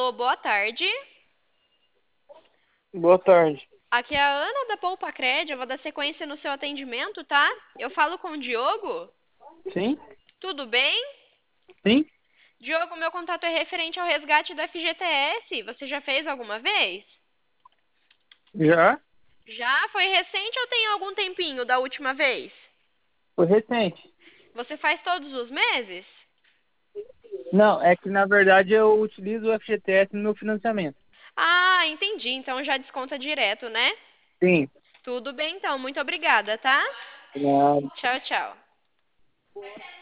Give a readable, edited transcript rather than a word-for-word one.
Alô, boa tarde. Boa tarde. Aqui é a Ana da Poupa Cred. Eu vou dar sequência no seu atendimento, tá? Eu falo com o Diogo. Sim? Tudo bem? Sim? Diogo, meu contato é referente ao resgate da FGTS. Você já fez alguma vez? Já? Já? Foi recente ou tem algum tempinho da última vez? Foi recente. Você faz todos os meses? Não, é que na verdade eu utilizo o FGTS no meu financiamento. Ah, entendi. Então já desconta direto, né? Sim. Tudo bem, então. Muito obrigada, tá? Ah, Tchau, tchau.